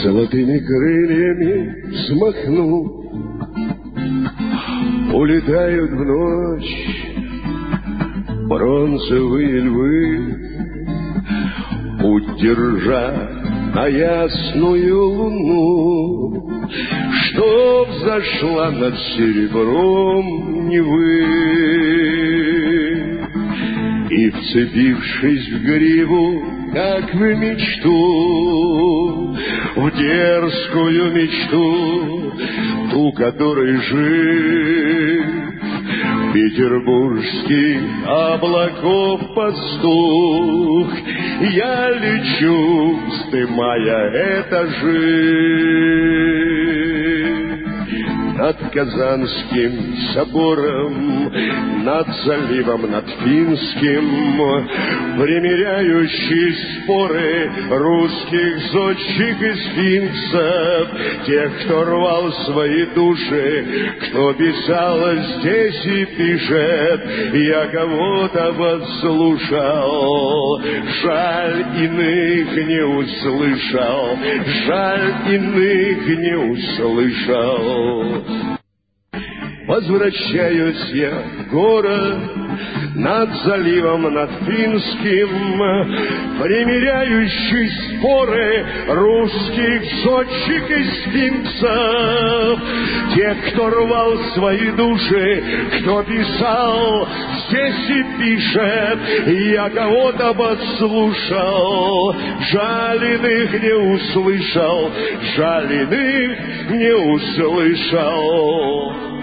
золотыми крыльями взмахнув, улетают в ночь бронзовые львы, путь держа на ясную луну, что взошла над серебром Невы. И, вцепившись в гриву, как в мечту, в дерзкую мечту, ту, которой жив петербургский облаков пастух, я лечу, вздымая этажи. Над Казанским собором, над заливом, над Финским, примиряющие споры русских зодчих и сфинксов, тех, кто рвал свои души, кто писал здесь и пишет, я кого-то подслушал, жаль, иных не услышал, жаль, иных не услышал. Возвращаюсь я в город, над заливом, над Финским, примиряющий споры русских зодчих и сфинксов, тех, кто рвал свои души, кто писал здесь и пишет, я кого-то подслушал, жаль, иных не услышал, жаль, иных не услышал.